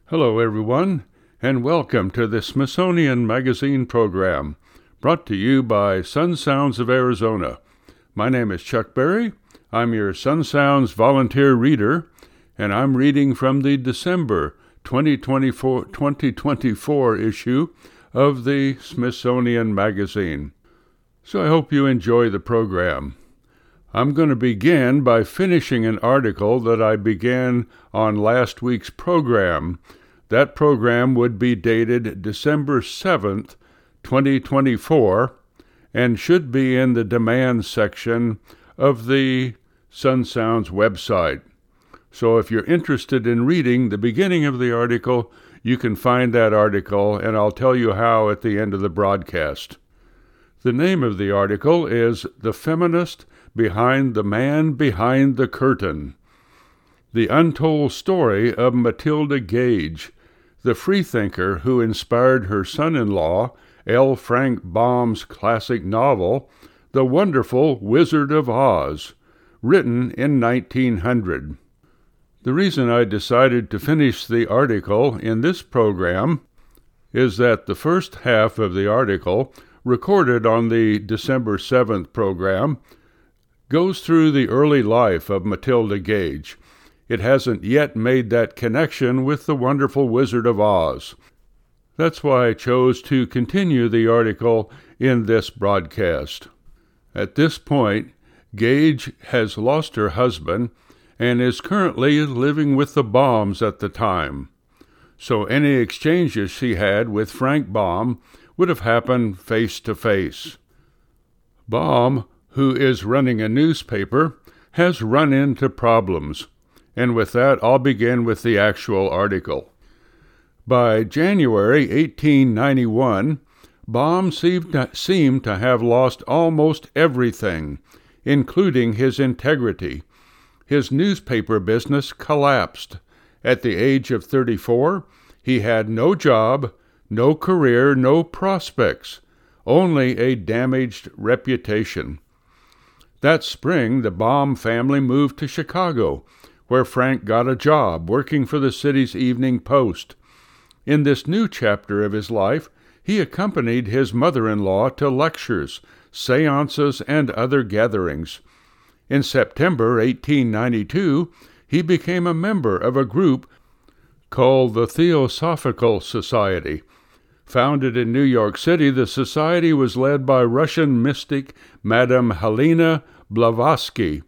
Hello, everyone, and welcome to the Smithsonian Magazine program, brought to you by Sun Sounds of Arizona. My name is Chuck Berry. I'm your Sun Sounds volunteer reader, and I'm reading from the December 2024 issue of the Smithsonian Magazine. So I hope you enjoy the program. I'm going to begin by finishing an article that I began on last week's program. That program would be dated December 7th, 2024, and should be in the demand section of the Sun Sounds website. So if you're interested in reading the beginning of the article, you can find that article, and I'll tell you how at the end of the broadcast. The name of the article is The Feminist Behind the Man Behind the Curtain. The untold story of Matilda Gage, the freethinker who inspired her son-in-law, L. Frank Baum's classic novel, The Wonderful Wizard of Oz, written in 1900. The reason I decided to finish the article in this program is that the first half of the article, recorded on the December 7th program, goes through the early life of Matilda Gage. It hasn't yet made that connection with The Wonderful Wizard of Oz. That's why I chose to continue the article in this broadcast. At this point, Gage has lost her husband and is currently living with the Baums at the time. So any exchanges she had with Frank Baum would have happened face to face. Baum, who is running a newspaper, has run into problems. And with that, I'll begin with the actual article. By January 1891, Baum seemed to have lost almost everything, including his integrity. His newspaper business collapsed. At the age of 34, he had no job, no career, no prospects, only a damaged reputation. That spring, the Baum family moved to Chicago, where Frank got a job working for the city's Evening Post. In this new chapter of his life, he accompanied his mother-in-law to lectures, seances, and other gatherings. In September 1892, he became a member of a group called the Theosophical Society. Founded in New York City, the society was led by Russian mystic Madame Helena Blavatsky.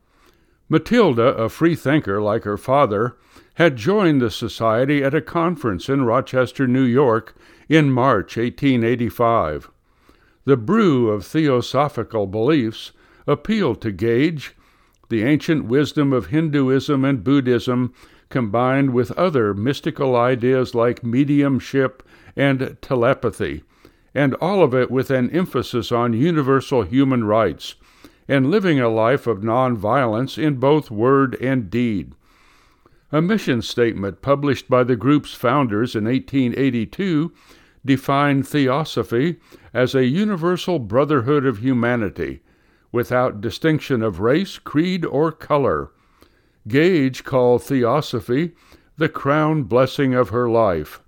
Matilda, a freethinker like her father, had joined the society at a conference in Rochester, New York, in March 1885. The brew of theosophical beliefs appealed to Gage. The ancient wisdom of Hinduism and Buddhism combined with other mystical ideas like mediumship and telepathy, and all of it with an emphasis on universal human rights and living a life of nonviolence in both word and deed. A mission statement published by the group's founders in 1882 defined theosophy as a universal brotherhood of humanity, without distinction of race, creed, or color. Gage called theosophy the crown blessing of her life.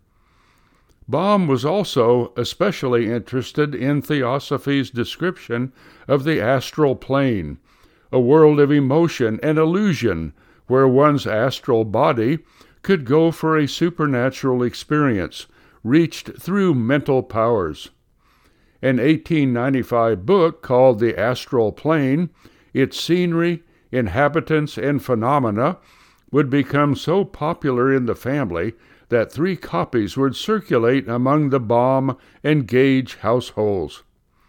Baum was also especially interested in theosophy's description of the astral plane, a world of emotion and illusion where one's astral body could go for a supernatural experience reached through mental powers. An 1895 book called The Astral Plane, its scenery, inhabitants, and phenomena would become so popular in the family that 3 copies would circulate among the Baum and Gage households.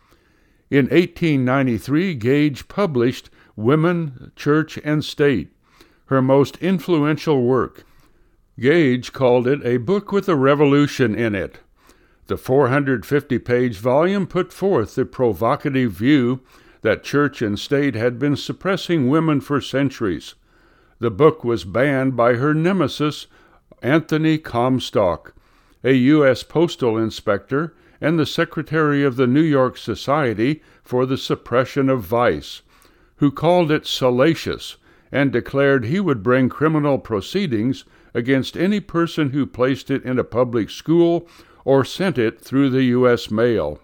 In 1893, Gage published Women, Church, and State, her most influential work. Gage called it a book with a revolution in it. The 450-page volume put forth the provocative view that church and state had been suppressing women for centuries. The book was banned by her nemesis, Anthony Comstock, a U.S. postal inspector and the secretary of the New York Society for the Suppression of Vice, who called it salacious and declared he would bring criminal proceedings against any person who placed it in a public school or sent it through the U.S. mail.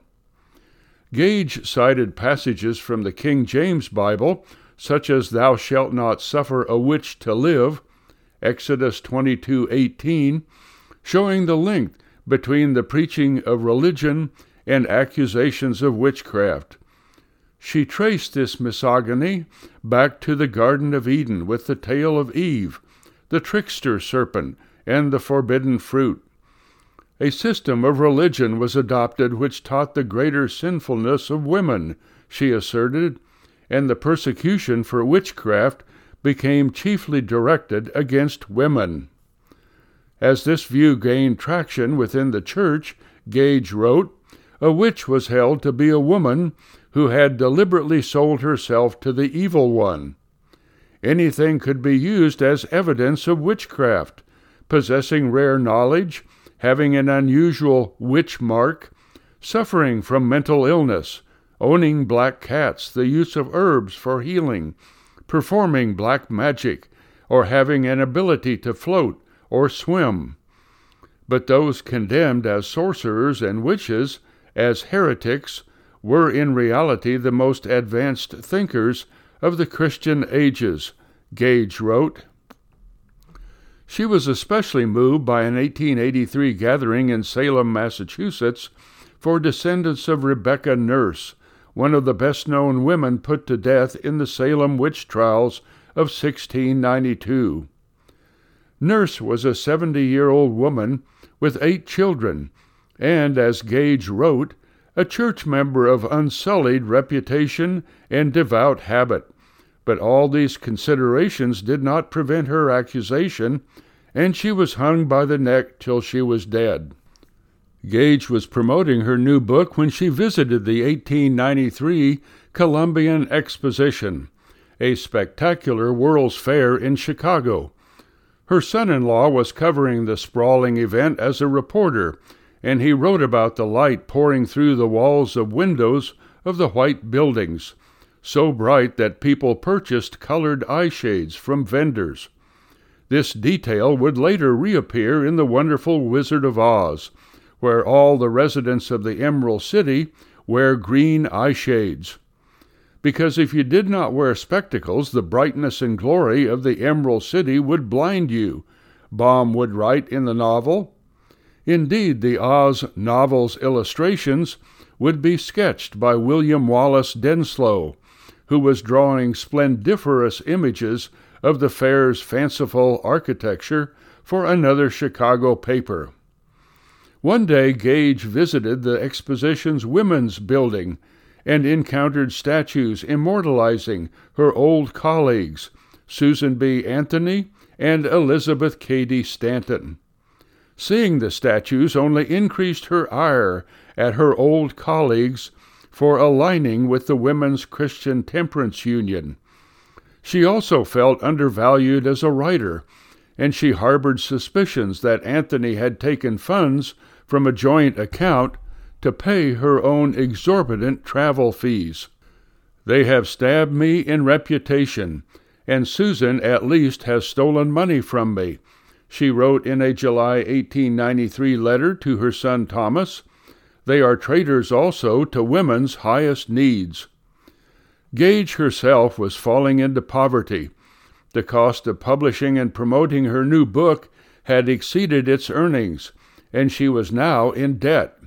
Gage cited passages from the King James Bible, such as "Thou shalt not suffer a witch to live," Exodus 22:18, showing the link between the preaching of religion and accusations of witchcraft. She traced this misogyny back to the Garden of Eden with the tale of Eve, the trickster serpent, and the forbidden fruit. A system of religion was adopted which taught the greater sinfulness of women, she asserted, and the persecution for witchcraft became chiefly directed against women. As this view gained traction within the church, Gage wrote, "A witch was held to be a woman who had deliberately sold herself to the evil one. Anything could be used as evidence of witchcraft: possessing rare knowledge, having an unusual witch mark, suffering from mental illness, owning black cats, the use of herbs for healing, performing black magic, or having an ability to float or swim. But those condemned as sorcerers and witches, as heretics, were in reality the most advanced thinkers of the Christian ages," Gage wrote. She was especially moved by an 1883 gathering in Salem, Massachusetts, for descendants of Rebecca Nurse, one of the best-known women put to death in the Salem witch trials of 1692. Nurse was a 70-year-old woman with 8 children, and, as Gage wrote, a church member of unsullied reputation and devout habit. But all these considerations did not prevent her accusation, and she was hung by the neck till she was dead. Gage was promoting her new book when she visited the 1893 Columbian Exposition, a spectacular World's Fair in Chicago. Her son-in-law was covering the sprawling event as a reporter, and he wrote about the light pouring through the walls of windows of the white buildings, so bright that people purchased colored eye shades from vendors. This detail would later reappear in The Wonderful Wizard of Oz, where all the residents of the Emerald City wear green eye shades. Because if you did not wear spectacles, the brightness and glory of the Emerald City would blind you, Baum would write in the novel. Indeed, the Oz novel's illustrations would be sketched by William Wallace Denslow, who was drawing splendiferous images of the fair's fanciful architecture for another Chicago paper. One day Gage visited the exposition's women's building and encountered statues immortalizing her old colleagues, Susan B. Anthony and Elizabeth Cady Stanton. Seeing the statues only increased her ire at her old colleagues for aligning with the Women's Christian Temperance Union. She also felt undervalued as a writer, and she harbored suspicions that Anthony had taken funds from a joint account to pay her own exorbitant travel fees. "They have stabbed me in reputation, and Susan at least has stolen money from me," she wrote in a July 1893 letter to her son Thomas. "They are traitors also to women's highest needs." Gage herself was falling into poverty. The cost of publishing and promoting her new book had exceeded its earnings, and she was now in debt.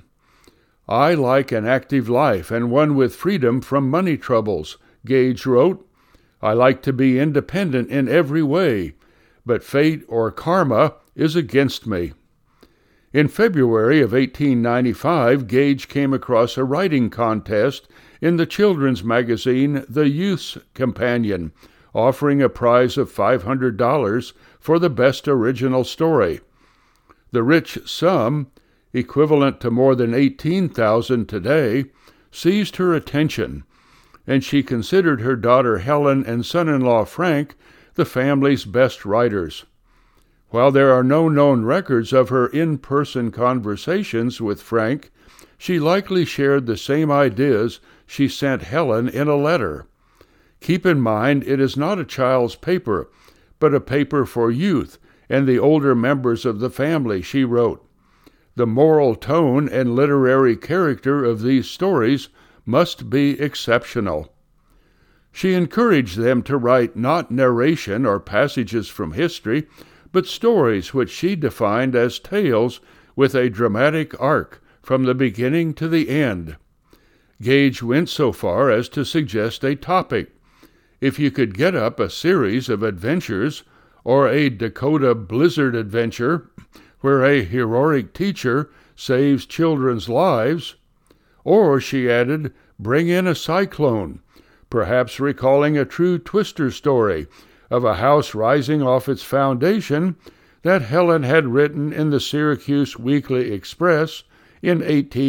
"I like an active life and one with freedom from money troubles," Gage wrote. "I like to be independent in every way, but fate or karma is against me." In February of 1895, Gage came across a writing contest in the children's magazine The Youth's Companion, offering a prize of $500 for the best original story. The rich sum, equivalent to more than $18,000 today, seized her attention, and she considered her daughter Helen and son-in-law Frank the family's best writers. While there are no known records of her in-person conversations with Frank, she likely shared the same ideas she sent Helen in a letter. "Keep in mind it is not a child's paper, but a paper for youth, and the older members of the family, she wrote. The moral tone and literary character of these stories must be exceptional. She encouraged them to write not narration or passages from history, but stories which she defined as tales with a dramatic arc from the beginning to the end. Gage went so far as to suggest a topic. If you could get up a series of adventures, or a Dakota Blizzard adventure, where a heroic teacher saves children's lives, or, she added, bring in a cyclone, perhaps recalling a true Twister story of a house rising off its foundation that Helen had written in the Syracuse Weekly Express in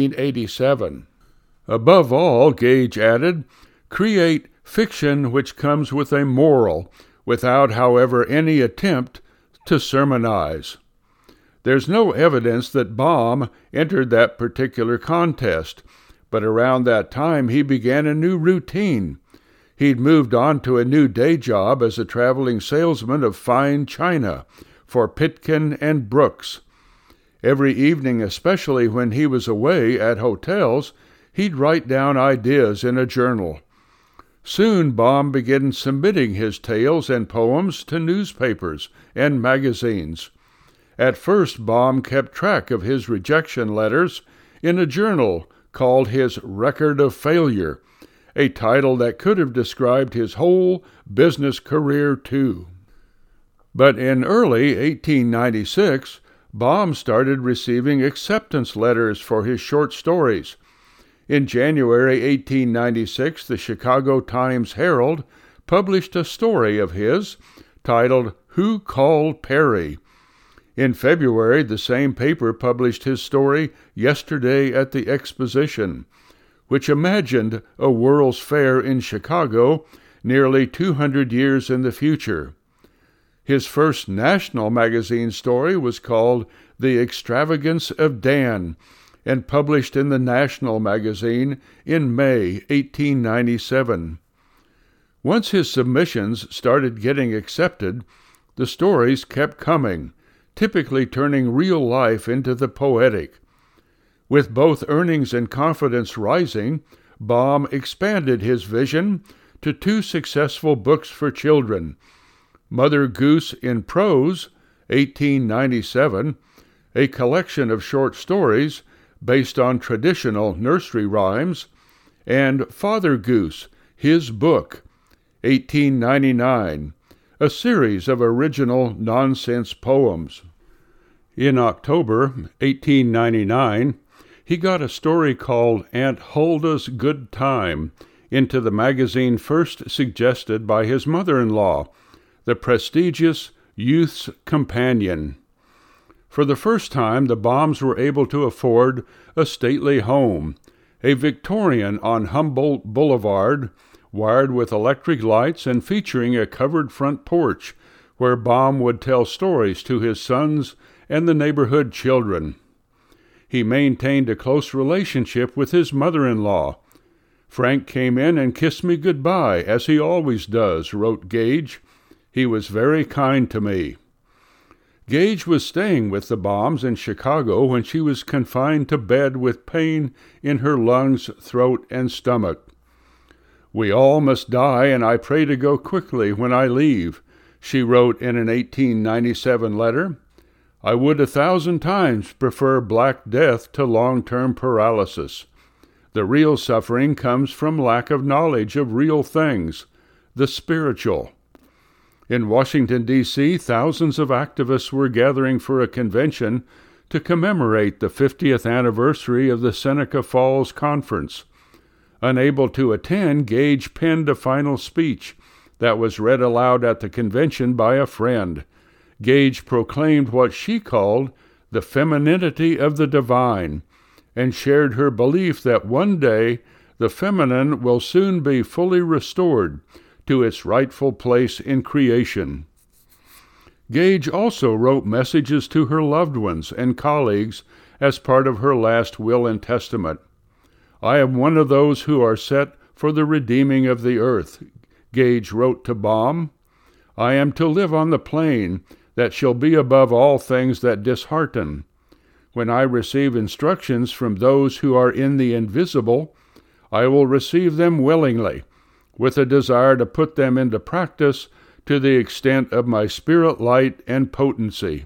1887. Above all, Gage added, create fiction which comes with a moral, without, however, any attempt to sermonize. There's no evidence that Baum entered that particular contest, but around that time he began a new routine. He'd moved on to a new day job as a traveling salesman of fine china for Pitkin and Brooks. Every evening, especially when he was away at hotels, he'd write down ideas in a journal. Soon Baum began submitting his tales and poems to newspapers and magazines. At first, Baum kept track of his rejection letters in a journal called his Record of Failure, a title that could have described his whole business career too. But in early 1896, Baum started receiving acceptance letters for his short stories. In January 1896, the Chicago Times-Herald published a story of his titled Who Called Perry? In February, the same paper published his story Yesterday at the Exposition, which imagined a World's Fair in Chicago nearly 200 years in the future. His first national magazine story was called The Extravagance of Dan, and published in the National magazine in May 1897. Once his submissions started getting accepted, the stories kept coming, typically turning real life into the poetic. With both earnings and confidence rising, Baum expanded his vision to two successful books for children, Mother Goose in Prose, 1897, a collection of short stories based on traditional nursery rhymes, and Father Goose, His Book, 1899, a series of original nonsense poems. In October 1899, he got a story called Aunt Huldah's Good Time into the magazine first suggested by his mother-in-law, the prestigious Youth's Companion. For the first time, the Baums were able to afford a stately home, a Victorian on Humboldt Boulevard, wired with electric lights and featuring a covered front porch, where Baum would tell stories to his sons and the neighborhood children. He maintained a close relationship with his mother-in-law. Frank came in and kissed me goodbye, as he always does, wrote Gage. He was very kind to me. Gage was staying with the Baums in Chicago when she was confined to bed with pain in her lungs, throat, and stomach. We all must die, and I pray to go quickly when I leave, she wrote in an 1897 letter. I would 1,000 times prefer Black Death to long-term paralysis. The real suffering comes from lack of knowledge of real things, the spiritual. In Washington, D.C., thousands of activists were gathering for a convention to commemorate the 50th anniversary of the Seneca Falls Conference. Unable to attend, Gage penned a final speech that was read aloud at the convention by a friend. Gage proclaimed what she called the femininity of the divine, and shared her belief that one day the feminine will soon be fully restored to its rightful place in creation. Gage also wrote messages to her loved ones and colleagues as part of her last will and testament. I am one of those who are set for the redeeming of the earth, Gage wrote to Baum. I am to live on the plain that shall be above all things that dishearten. When I receive instructions from those who are in the invisible, I will receive them willingly, with a desire to put them into practice to the extent of my spirit light and potency.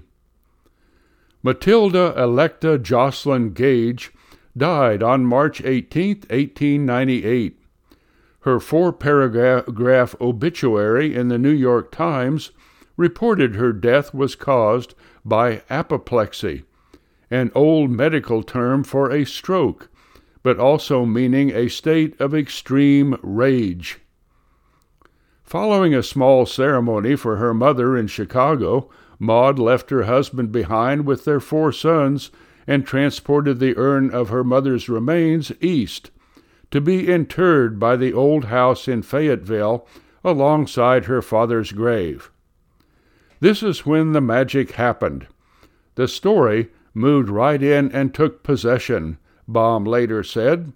Matilda Electa Jocelyn Gage died on March 18, 1898. Her 4-paragraph obituary in the New York Times reported her death was caused by apoplexy, an old medical term for a stroke, but also meaning a state of extreme rage. Following a small ceremony for her mother in Chicago, Maud left her husband behind with their 4 sons and transported the urn of her mother's remains east, to be interred by the old house in Fayetteville alongside her father's grave. This is when the magic happened. The story moved right in and took possession, Baum later said.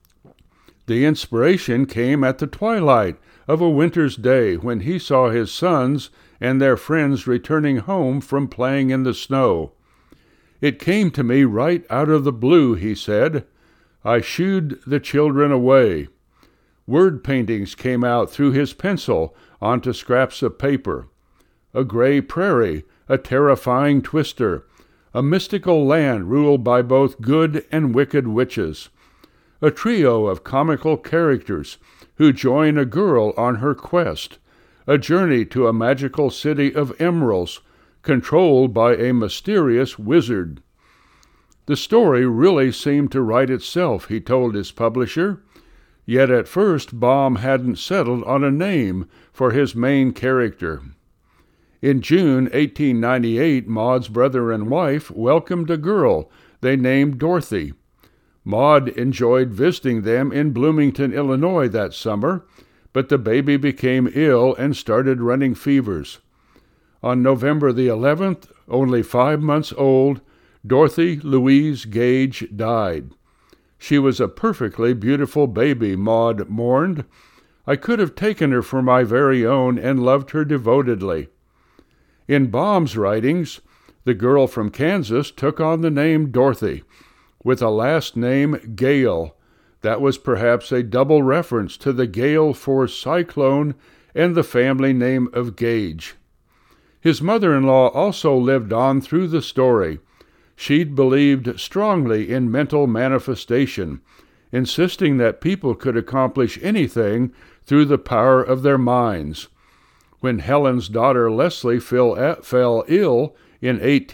The inspiration came at the twilight of a winter's day when he saw his sons and their friends returning home from playing in the snow. It came to me right out of the blue, he said. I shooed the children away. Word paintings came out through his pencil onto scraps of paper. A gray prairie, a terrifying twister, a mystical land ruled by both good and wicked witches, a trio of comical characters who join a girl on her quest, a journey to a magical city of emeralds controlled by a mysterious wizard. The story really seemed to write itself, he told his publisher, yet at first Baum hadn't settled on a name for his main character. In June 1898, Maud's brother and wife welcomed a girl they named Dorothy. Maud enjoyed visiting them in Bloomington, Illinois that summer, but the baby became ill and started running fevers. On November the 11th, only 5 months old, Dorothy Louise Gage died. She was a perfectly beautiful baby, Maud mourned. I could have taken her for my very own and loved her devotedly. In Baum's writings, the girl from Kansas took on the name Dorothy, with a last name Gale. That was perhaps a double reference to the gale force cyclone and the family name of Gage. His mother-in-law also lived on through the story. She'd believed strongly in mental manifestation, insisting that people could accomplish anything through the power of their minds. When Helen's daughter Leslie fell ill in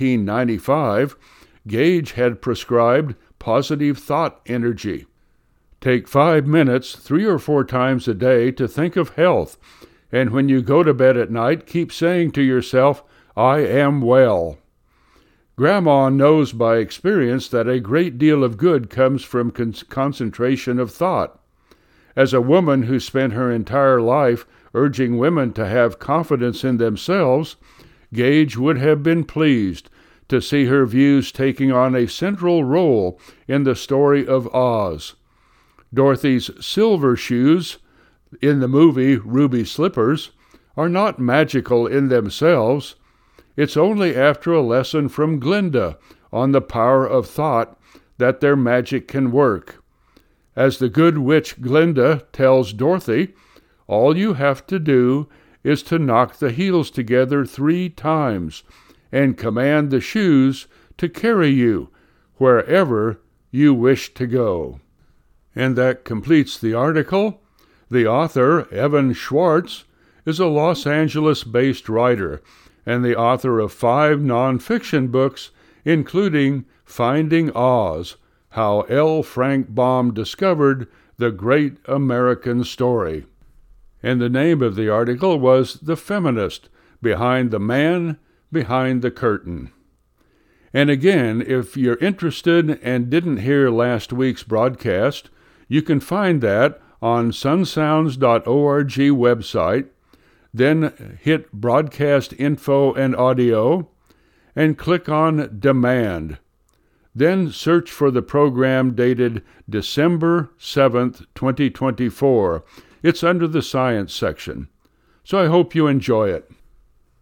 1895, Gage had prescribed positive thought energy. Take 5 minutes 3 or 4 times a day to think of health, and when you go to bed at night, keep saying to yourself, I am well. Grandma knows by experience that a great deal of good comes from concentration of thought. As a woman who spent her entire life urging women to have confidence in themselves, Gage would have been pleased to see her views taking on a central role in the story of Oz. Dorothy's silver shoes, in the movie Ruby Slippers, are not magical in themselves. It's only after a lesson from Glinda on the power of thought that their magic can work. As the good witch Glinda tells Dorothy, all you have to do is to knock the heels together 3 times and command the shoes to carry you wherever you wish to go. And that completes the article. The author, Evan Schwartz, is a Los Angeles-based writer and the author of 5 nonfiction books, including Finding Oz, How L. Frank Baum Discovered the Great American Story. And the name of the article was The Feminist, Behind the Man Behind the Curtain. And again, if you're interested and didn't hear last week's broadcast, you can find that on sunsounds.org website, then hit Broadcast Info and Audio, and click on Demand. Then search for the program dated December 7th, 2024. It's under the Science section. So I hope you enjoy it.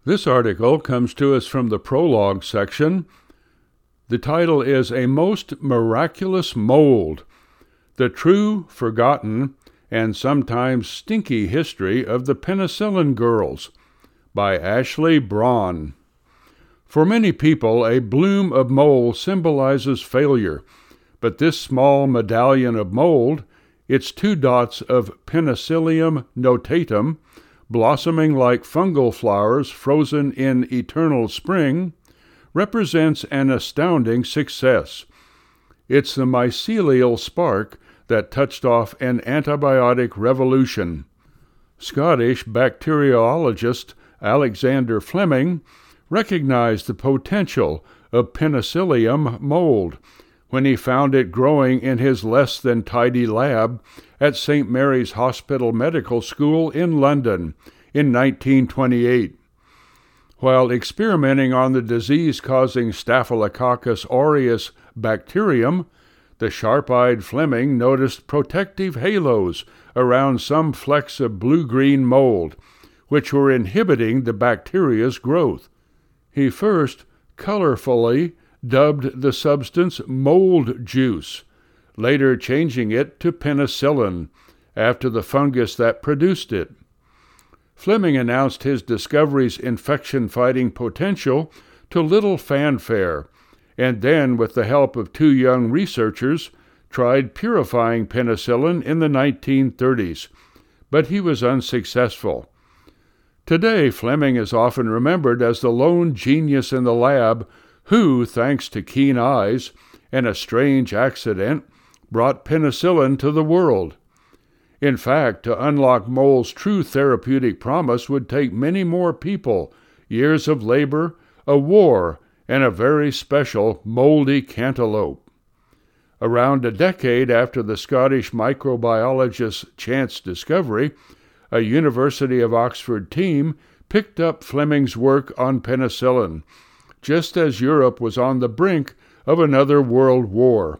This article comes to us from the prologue section. The title is A Most Miraculous Mold, The True, Forgotten, and Sometimes Stinky History of the Penicillin Girls, by Ashley Braun. For many people, a bloom of mold symbolizes failure, but this small medallion of mold, its 2 dots of Penicillium notatum, blossoming like fungal flowers frozen in eternal spring, represents an astounding success. It's the mycelial spark that touched off an antibiotic revolution. Scottish bacteriologist Alexander Fleming recognized the potential of Penicillium mold when he found it growing in his less-than-tidy lab at St. Mary's Hospital Medical School in London in 1928. While experimenting on the disease-causing Staphylococcus aureus bacterium, the sharp-eyed Fleming noticed protective halos around some flecks of blue-green mold, which were inhibiting the bacteria's growth. He first colorfully dubbed the substance mold juice, later changing it to penicillin, after the fungus that produced it. Fleming announced his discovery's infection-fighting potential to little fanfare, and then, with the help of 2 young researchers, tried purifying penicillin in the 1930s, but he was unsuccessful. Today, Fleming is often remembered as the lone genius in the lab who, thanks to keen eyes and a strange accident, brought penicillin to the world. In fact, to unlock mold's true therapeutic promise would take many more people, years of labor, a war, and a very special moldy cantaloupe. Around a decade after the Scottish microbiologist's chance discovery, a University of Oxford team picked up Fleming's work on penicillin, just as Europe was on the brink of another world war.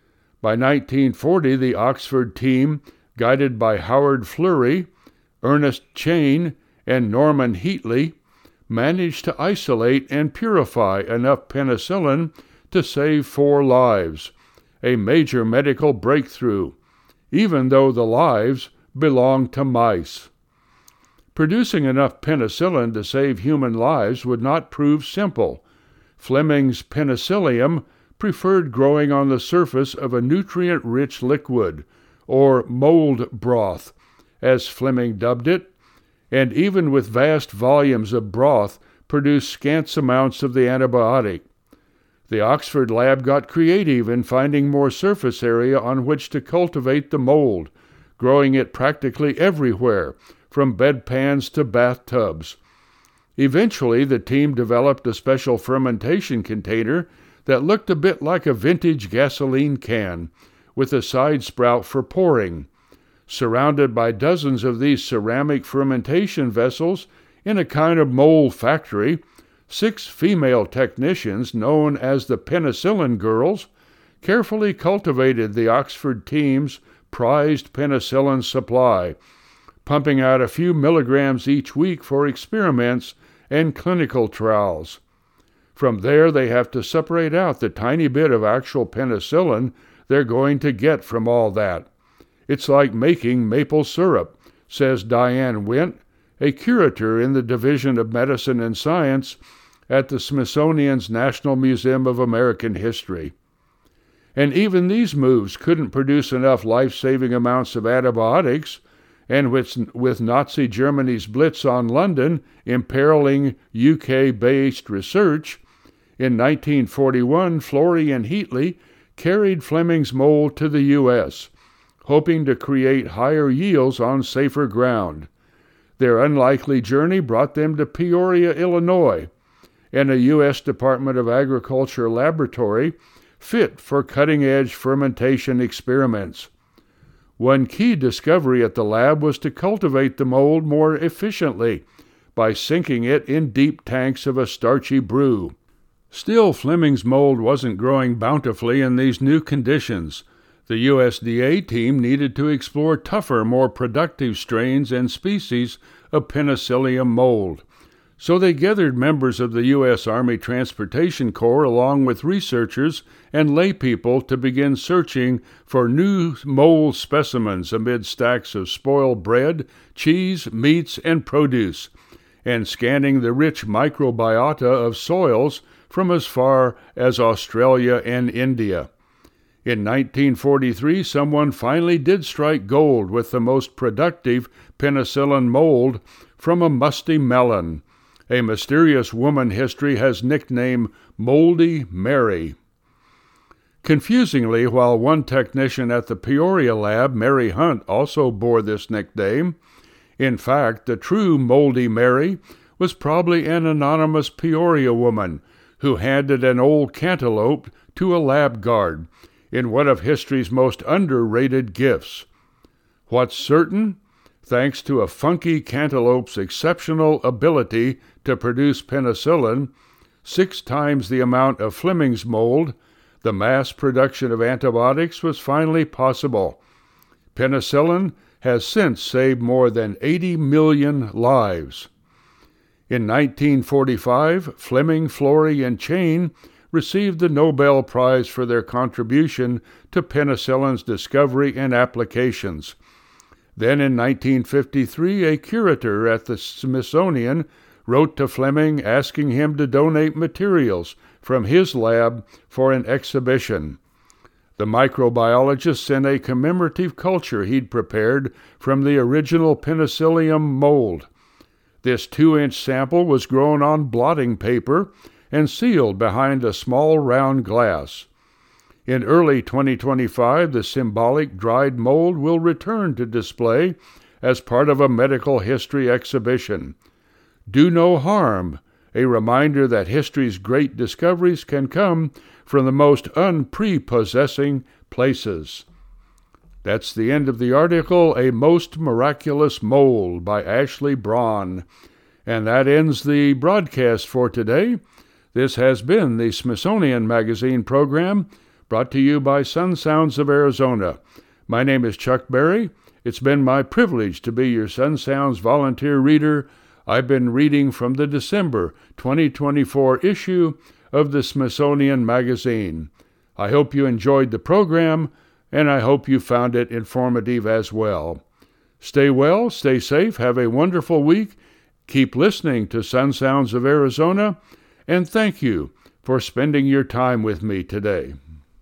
By 1940, the Oxford team, guided by Howard Fleury, Ernest Chain, and Norman Heatley, managed to isolate and purify enough penicillin to save 4 lives, a major medical breakthrough, even though the lives belonged to mice. Producing enough penicillin to save human lives would not prove simple. Fleming's penicillium preferred growing on the surface of a nutrient-rich liquid, or mold broth, as Fleming dubbed it, and even with vast volumes of broth produced scant amounts of the antibiotic. The Oxford lab got creative in finding more surface area on which to cultivate the mold, growing it practically everywhere, from bedpans to bathtubs. Eventually, the team developed a special fermentation container that looked a bit like a vintage gasoline can, with a side sprout for pouring. Surrounded by dozens of these ceramic fermentation vessels in a kind of mold factory, 6 female technicians, known as the Penicillin Girls, carefully cultivated the Oxford team's prized penicillin supply, pumping out a few milligrams each week for experiments and clinical trials. From there, they have to separate out the tiny bit of actual penicillin they're going to get from all that. It's like making maple syrup, says Diane Wint, a curator in the Division of Medicine and Science at the Smithsonian's National Museum of American History. And even these moves couldn't produce enough life-saving amounts of antibiotics, and with Nazi Germany's blitz on London imperiling UK-based research, in 1941 Fleury and Heatley carried Fleming's mold to the U.S., hoping to create higher yields on safer ground. Their unlikely journey brought them to Peoria, Illinois, and a U.S. Department of Agriculture laboratory fit for cutting-edge fermentation experiments. One key discovery at the lab was to cultivate the mold more efficiently by sinking it in deep tanks of a starchy brew. Still, Fleming's mold wasn't growing bountifully in these new conditions. The USDA team needed to explore tougher, more productive strains and species of Penicillium mold. So they gathered members of the U.S. Army Transportation Corps along with researchers and laypeople to begin searching for new mole specimens amid stacks of spoiled bread, cheese, meats, and produce, and scanning the rich microbiota of soils from as far as Australia and India. In 1943, someone finally did strike gold with the most productive penicillin mold from a musty melon. A mysterious woman history has nicknamed Moldy Mary. Confusingly, while one technician at the Peoria lab, Mary Hunt, also bore this nickname, in fact, the true Moldy Mary was probably an anonymous Peoria woman who handed an old cantaloupe to a lab guard in one of history's most underrated gifts. What's certain? Thanks to a funky cantaloupe's exceptional ability to produce penicillin, 6 times the amount of Fleming's mold, the mass production of antibiotics was finally possible. Penicillin has since saved more than 80 million lives. In 1945, Fleming, Florey, and Chain received the Nobel Prize for their contribution to penicillin's discovery and applications. Then in 1953, a curator at the Smithsonian wrote to Fleming asking him to donate materials from his lab for an exhibition. The microbiologist sent a commemorative culture he'd prepared from the original Penicillium mold. This 2-inch sample was grown on blotting paper and sealed behind a small round glass. In early 2025, the symbolic dried mold will return to display as part of a medical history exhibition. Do no harm, a reminder that history's great discoveries can come from the most unprepossessing places. That's the end of the article, A Most Miraculous Mold by Ashley Braun. And that ends the broadcast for today. This has been the Smithsonian Magazine program, brought to you by Sun Sounds of Arizona. My name is Chuck Berry. It's been my privilege to be your Sun Sounds volunteer reader. I've been reading from the December 2024 issue of the Smithsonian Magazine. I hope you enjoyed the program, and I hope you found it informative as well. Stay well, stay safe, have a wonderful week. Keep listening to Sun Sounds of Arizona, and thank you for spending your time with me today.